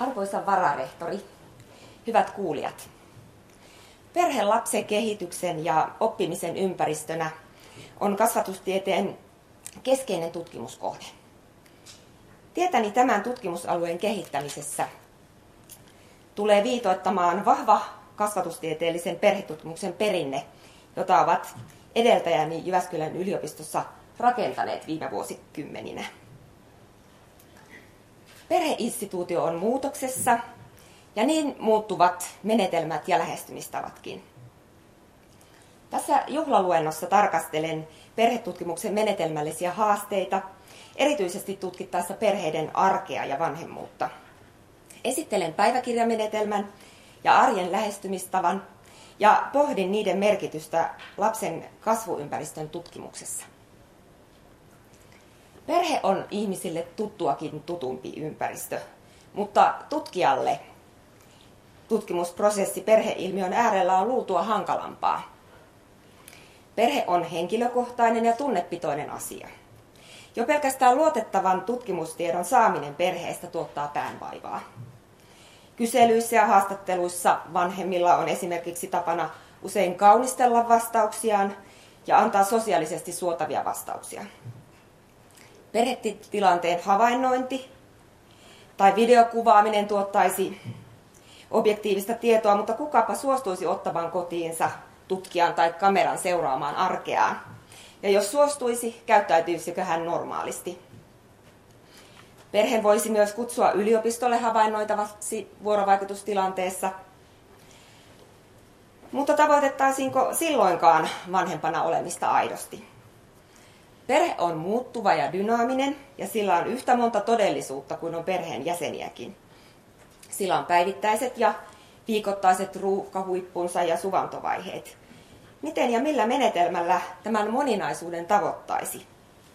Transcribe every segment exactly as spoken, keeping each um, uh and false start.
Arvoisa vararehtori, hyvät kuulijat. Perhe lapsen kehityksen ja oppimisen ympäristönä on kasvatustieteen keskeinen tutkimuskohde. Tietäni tämän tutkimusalueen kehittämisessä tulee viitoittamaan vahva kasvatustieteellisen perhetutkimuksen perinne, jota ovat edeltäjäni Jyväskylän yliopistossa rakentaneet viime vuosikymmeninä. Perheinstituutio on muutoksessa ja niin muuttuvat menetelmät ja lähestymistavatkin. Tässä juhlaluennossa tarkastelen perhetutkimuksen menetelmällisiä haasteita, erityisesti tutkittaessa perheiden arkea ja vanhemmuutta. Esittelen päiväkirjamenetelmän ja arjen lähestymistavan ja pohdin niiden merkitystä lapsen kasvuympäristön tutkimuksessa. Perhe on ihmisille tuttuakin tutumpi ympäristö, mutta tutkijalle tutkimusprosessi perheilmiön äärellä on luultua hankalampaa. Perhe on henkilökohtainen ja tunnepitoinen asia. Jo pelkästään luotettavan tutkimustiedon saaminen perheestä tuottaa päänvaivaa. Kyselyissä ja haastatteluissa vanhemmilla on esimerkiksi tapana usein kaunistella vastauksiaan ja antaa sosiaalisesti suotavia vastauksia. Perhetilanteen havainnointi tai videokuvaaminen tuottaisi objektiivista tietoa, mutta kukapa suostuisi ottamaan kotiinsa tutkijan tai kameran seuraamaan arkeaan. Ja jos suostuisi, käyttäytyisikö hän normaalisti? Perhe voisi myös kutsua yliopistolle havainnoitavaksi vuorovaikutustilanteessa. Mutta tavoitettaisiinko silloinkaan vanhempana olemista aidosti? Perhe on muuttuva ja dynaaminen, ja sillä on yhtä monta todellisuutta kuin on perheen jäseniäkin. Sillä on päivittäiset ja viikoittaiset ruuhkahuippunsa ja suvantovaiheet. Miten ja millä menetelmällä tämän moninaisuuden tavoittaisi?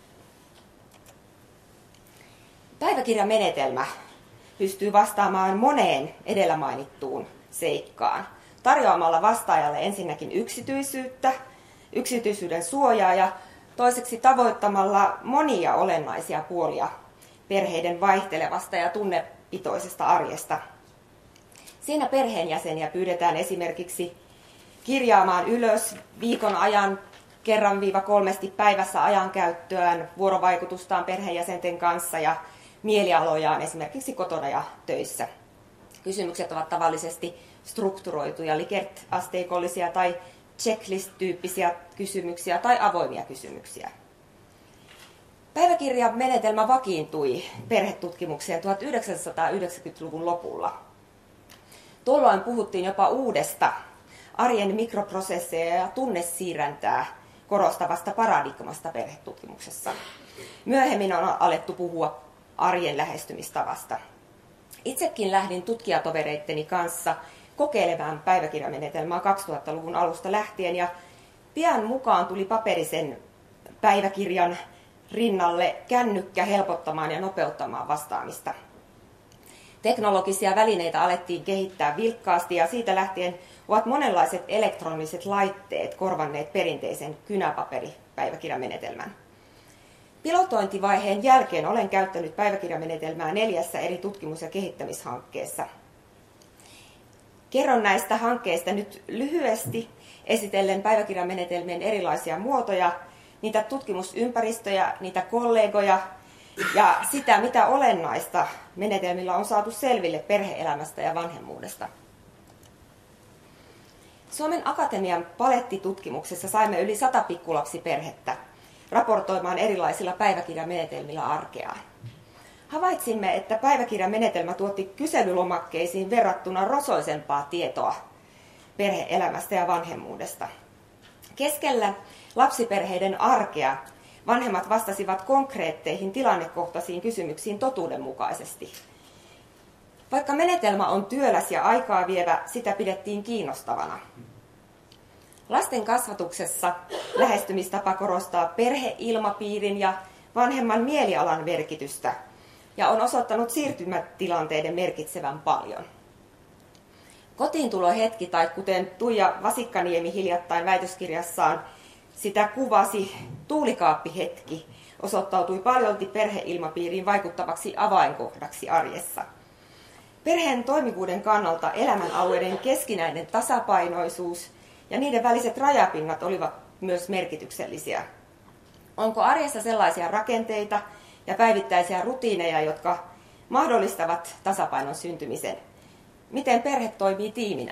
Päiväkirjamenetelmä pystyy vastaamaan moneen edellä mainittuun seikkaan, tarjoamalla vastaajalle ensinnäkin yksityisyyttä, yksityisyyden suojaa ja toiseksi tavoittamalla monia olennaisia puolia perheiden vaihtelevasta ja tunnepitoisesta arjesta. Siinä perheenjäseniä pyydetään esimerkiksi kirjaamaan ylös viikon ajan kerran viiva kolmesti päivässä ajankäyttöään, vuorovaikutustaan perheenjäsenten kanssa ja mielialojaan esimerkiksi kotona ja töissä. Kysymykset ovat tavallisesti strukturoituja, Likert-asteikollisia tai checklist-tyyppisiä kysymyksiä tai avoimia kysymyksiä. Päiväkirjamenetelmä vakiintui perhetutkimukseen tuhatyhdeksänsataayhdeksänkymmentäluvun lopulla. Tuolloin puhuttiin jopa uudesta arjen mikroprosesseja ja tunnesiirräntää korostavasta paradigmasta perhetutkimuksessa. Myöhemmin on alettu puhua arjen lähestymistavasta. Itsekin lähdin tutkijatovereitteni kanssa kokeilemaan päiväkirjamenetelmää kaksituhattaluvun alusta lähtien ja pian mukaan tuli paperisen päiväkirjan rinnalle kännykkä helpottamaan ja nopeuttamaan vastaamista. Teknologisia välineitä alettiin kehittää vilkkaasti ja siitä lähtien ovat monenlaiset elektroniset laitteet korvanneet perinteisen kynäpaperipäiväkirjamenetelmän. Pilotointivaiheen jälkeen olen käyttänyt päiväkirjamenetelmää neljässä eri tutkimus- ja kehittämishankkeessa. Kerron näistä hankkeista nyt lyhyesti esitellen päiväkirjamenetelmien erilaisia muotoja, niitä tutkimusympäristöjä, niitä kollegoja ja sitä, mitä olennaista menetelmillä on saatu selville perhe-elämästä ja vanhemmuudesta. Suomen Akatemian palettitutkimuksessa saimme yli sata pikkulapsiperhettä raportoimaan erilaisilla päiväkirjamenetelmillä arkeaan. Havaitsimme, että päiväkirjamenetelmä tuotti kyselylomakkeisiin verrattuna rosoisempaa tietoa perhe-elämästä ja vanhemmuudesta. Keskellä lapsiperheiden arkea vanhemmat vastasivat konkreetteihin tilannekohtaisiin kysymyksiin totuudenmukaisesti. Vaikka menetelmä on työläs ja aikaa vievä, sitä pidettiin kiinnostavana. Lasten kasvatuksessa lähestymistapa korostaa perheilmapiirin ja vanhemman mielialan merkitystä ja on osoittanut siirtymätilanteiden merkitsevän paljon. Kotiintulohetki, tai kuten Tuija Vasikkaniemi hiljattain väitöskirjassaan sitä kuvasi, tuulikaappihetki, osoittautui paljolti perheilmapiiriin vaikuttavaksi avainkohdaksi arjessa. Perheen toimivuuden kannalta elämänalueiden keskinäinen tasapainoisuus ja niiden väliset rajapinnat olivat myös merkityksellisiä. Onko arjessa sellaisia rakenteita ja päivittäisiä rutiineja, jotka mahdollistavat tasapainon syntymisen? Miten perhe toimii tiiminä?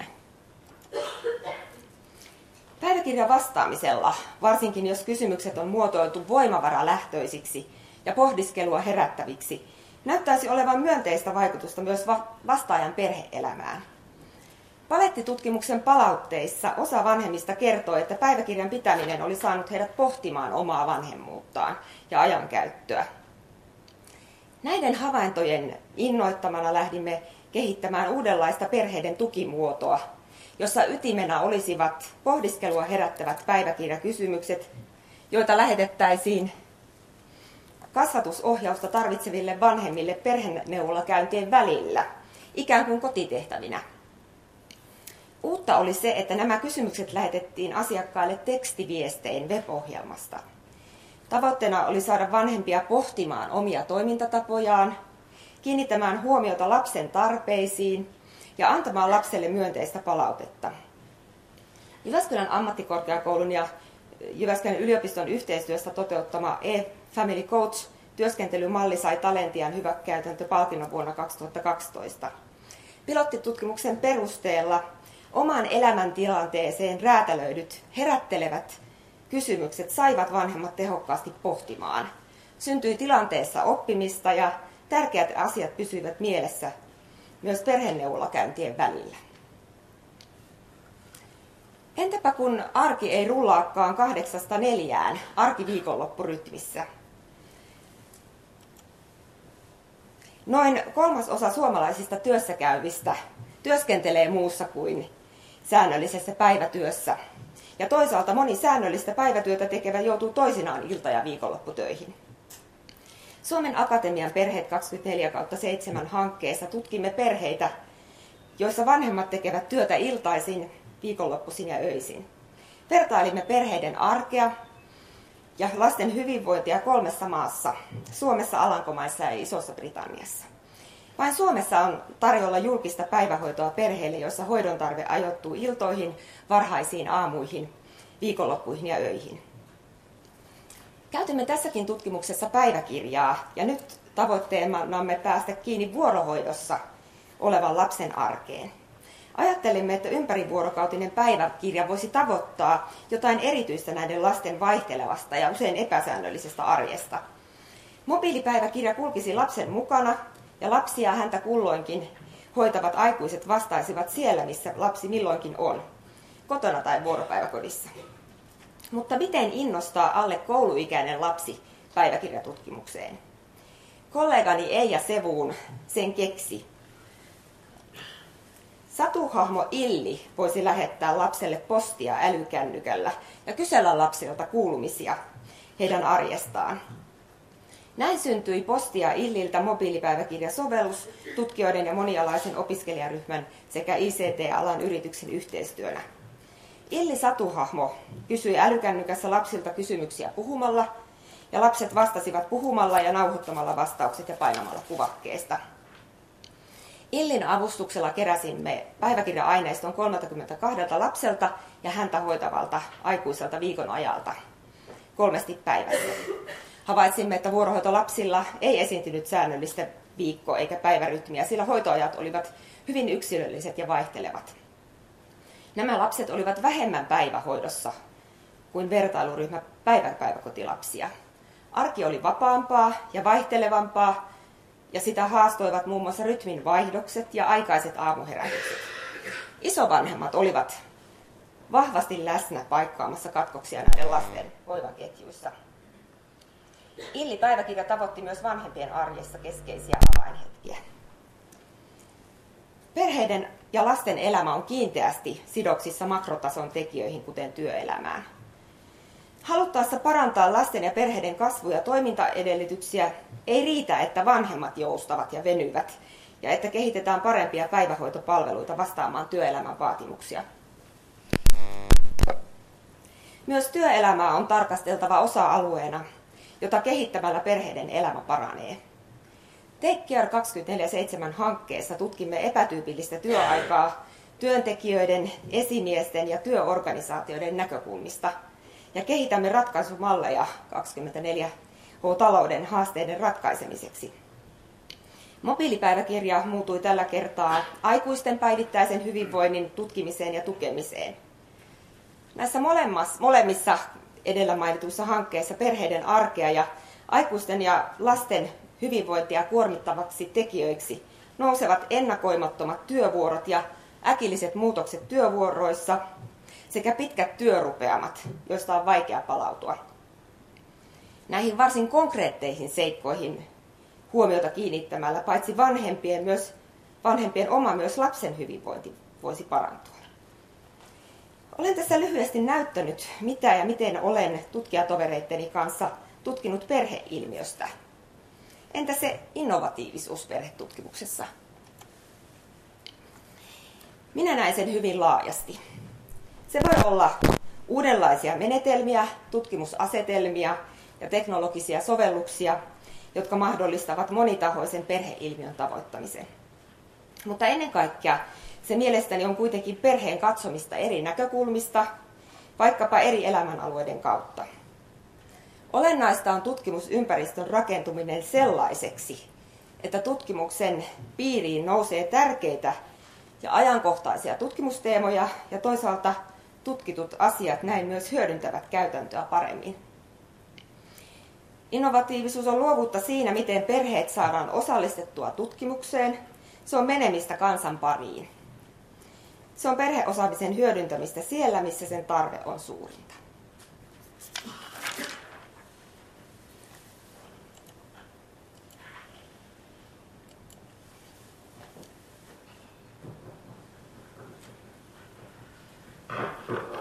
Päiväkirjan vastaamisella, varsinkin jos kysymykset on muotoiltu voimavaralähtöisiksi ja pohdiskelua herättäviksi, näyttäisi olevan myönteistä vaikutusta myös vastaajan perhe-elämään. Palettitutkimuksen palautteissa osa vanhemmista kertoo, että päiväkirjan pitäminen oli saanut heidät pohtimaan omaa vanhemmuuttaan ja ajankäyttöä. Näiden havaintojen innoittamana lähdimme kehittämään uudenlaista perheiden tukimuotoa, jossa ytimenä olisivat pohdiskelua herättävät päiväkirjakysymykset, joita lähetettäisiin kasvatusohjausta tarvitseville vanhemmille perheneuvolakäyntien välillä, ikään kuin kotitehtävinä. Uutta oli se, että nämä kysymykset lähetettiin asiakkaille tekstiviestein web-ohjelmasta. Tavoitteena oli saada vanhempia pohtimaan omia toimintatapojaan, kiinnittämään huomiota lapsen tarpeisiin ja antamaan lapselle myönteistä palautetta. Jyväskylän ammattikorkeakoulun ja Jyväskylän yliopiston yhteistyössä toteuttama e-Family Coach-työskentelymalli sai Talentian hyväkäytäntöpalkinnon vuonna kaksituhattakaksitoista. Pilottitutkimuksen perusteella omaan elämäntilanteeseen räätälöidyt herättelevät kysymykset saivat vanhemmat tehokkaasti pohtimaan. Syntyi tilanteessa oppimista ja tärkeät asiat pysyivät mielessä myös perheneuvolakäyntien välillä. Entäpä kun arki ei rullaakaan kahdeksasta neljään arkiviikonloppurytmissä? Noin kolmasosa suomalaisista työssäkäyvistä työskentelee muussa kuin säännöllisessä päivätyössä. Ja toisaalta moni säännöllistä päivätyötä tekevä joutuu toisinaan ilta- ja viikonlopputöihin. Suomen Akatemian Perheet kaksikymmentäneljä kautta seitsemän hankkeessa tutkimme perheitä, joissa vanhemmat tekevät työtä iltaisin, viikonloppuisin ja öisin. Vertailimme perheiden arkea ja lasten hyvinvointia kolmessa maassa, Suomessa, Alankomaissa ja Isossa Britanniassa. Vain Suomessa on tarjolla julkista päivähoitoa perheille, joissa hoidon tarve ajoittuu iltoihin, varhaisiin aamuihin, viikonloppuihin ja öihin. Käytimme tässäkin tutkimuksessa päiväkirjaa ja nyt tavoitteenamme päästä kiinni vuorohoidossa olevan lapsen arkeen. Ajattelimme, että ympärivuorokautinen päiväkirja voisi tavoittaa jotain erityistä näiden lasten vaihtelevasta ja usein epäsäännöllisestä arjesta. Mobiilipäiväkirja kulkisi lapsen mukana ja lapsia häntä kulloinkin hoitavat aikuiset vastaisivat siellä, missä lapsi milloinkin on, kotona tai vuoropäiväkodissa. Mutta miten innostaa alle kouluikäinen lapsi päiväkirjatutkimukseen? Kollegani Eija Sevuun sen keksi. Satuhahmo Illi voisi lähettää lapselle postia älykännykällä ja kysellä lapsilta kuulumisia heidän arjestaan. Näin syntyi Postia Illiltä mobiilipäiväkirjasovellus tutkijoiden ja monialaisen opiskelijaryhmän sekä I C T-alan yrityksen yhteistyönä. Illi Satuhahmo kysyi älykännykässä lapsilta kysymyksiä puhumalla, ja lapset vastasivat puhumalla ja nauhoittamalla vastaukset ja painamalla kuvakkeesta. Illin avustuksella keräsimme päiväkirja-aineiston kolmekymmentäkaksi lapselta ja häntä hoitavalta aikuiselta viikon ajalta kolmesti päivässä. Havaitsimme, että vuorohoitolapsilla ei esiintynyt säännöllistä viikko- eikä päivärytmiä, sillä hoitoajat olivat hyvin yksilölliset ja vaihtelevat. Nämä lapset olivat vähemmän päivähoidossa kuin vertailuryhmä päiväpäiväkotilapsia. Arki oli vapaampaa ja vaihtelevampaa, ja sitä haastoivat muun muassa rytmin vaihdokset ja aikaiset aamuherätykset. Isovanhemmat olivat vahvasti läsnä paikkaamassa katkoksia näiden lasten hoivaketjuissa. Illi-päiväkirja tavoitti myös vanhempien arjessa keskeisiä avainhetkiä. Perheiden ja lasten elämä on kiinteästi sidoksissa makrotason tekijöihin, kuten työelämään. Haluttaessa parantaa lasten ja perheiden kasvu- ja toimintaedellytyksiä ei riitä, että vanhemmat joustavat ja venyvät ja että kehitetään parempia päivähoitopalveluita vastaamaan työelämän vaatimuksia. Myös työelämää on tarkasteltava osa-alueena, jota kehittämällä perheiden elämä paranee. Take Care kaksikymmentäneljä seitsemän hankkeessa tutkimme epätyypillistä työaikaa työntekijöiden, esimiesten ja työorganisaatioiden näkökulmista ja kehitämme ratkaisumalleja kaksikymmentäneljä H-talouden haasteiden ratkaisemiseksi. Mobiilipäiväkirja muutui tällä kertaa aikuisten päivittäisen hyvinvoinnin tutkimiseen ja tukemiseen. Näissä molemmissa edellä mainituissa hankkeissa perheiden arkea ja aikuisten ja lasten hyvinvointia kuormittavaksi tekijöiksi nousevat ennakoimattomat työvuorot ja äkilliset muutokset työvuoroissa sekä pitkät työrupeamat, joista on vaikea palautua. Näihin varsin konkreetteihin seikkoihin huomiota kiinnittämällä paitsi vanhempien, myös, vanhempien oma myös lapsen hyvinvointi voisi parantua. Olen tässä lyhyesti näyttänyt, mitä ja miten olen tutkijatovereitteni kanssa tutkinut perheilmiöstä. Entä se innovatiivisuus perhetutkimuksessa? Minä näen sen hyvin laajasti. Se voi olla uudenlaisia menetelmiä, tutkimusasetelmia ja teknologisia sovelluksia, jotka mahdollistavat monitahoisen perheilmiön tavoittamisen. Mutta ennen kaikkea se mielestäni on kuitenkin perheen katsomista eri näkökulmista, vaikkapa eri elämänalueiden kautta. Olennaista on tutkimusympäristön rakentuminen sellaiseksi, että tutkimuksen piiriin nousee tärkeitä ja ajankohtaisia tutkimusteemoja ja toisaalta tutkitut asiat näin myös hyödyntävät käytäntöä paremmin. Innovatiivisuus on luovuutta siinä, miten perheet saadaan osallistettua tutkimukseen. Se on menemistä kansan pariin. Se on perheosaamisen hyödyntämistä siellä, missä sen tarve on suurinta. Thank you.